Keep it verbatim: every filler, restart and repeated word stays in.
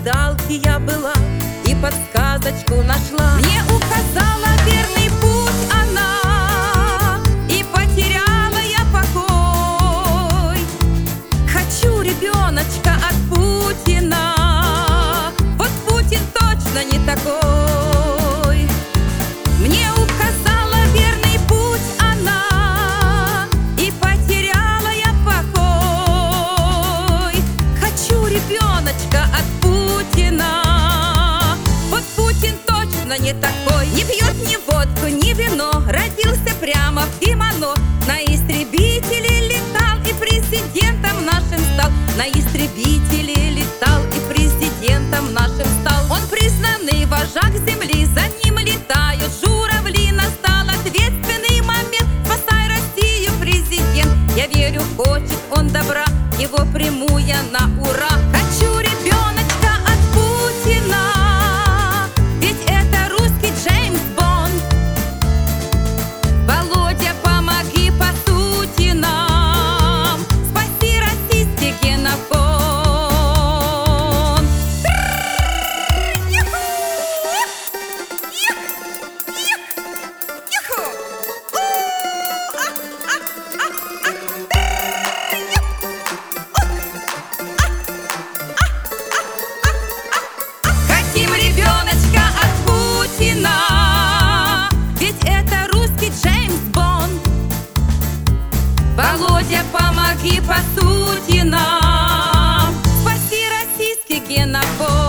гадалки я была и подсказочку нашла. Мне указала верный путь она, и потеряла я покой. Хочу ребеночка от Путина, вот Путин точно не такой. Мне указала верный путь она, и потеряла я покой. Хочу ребеночка от Путина, вот Путин точно не такой. Не пьет ни водку, ни вино, родился прямо в кимоно. На истребителе летал и президентом нашим стал. На истребителе летал и президентом нашим стал. Он признанный вожак земли, за ним летают журавли. Настал ответственный момент, спасай Россию, президент. Я верю, хочет он добра, его приму я на ура. Хочу ребеночка от Путина, ведь это русский Джеймс Бонд. Володя, помоги по сути нам, спаси российский генофонд. Хотим ребеночка от Путина, ведь это русский Джеймс Бонд. Володя, помоги по сути нам, спаси российский генофонд.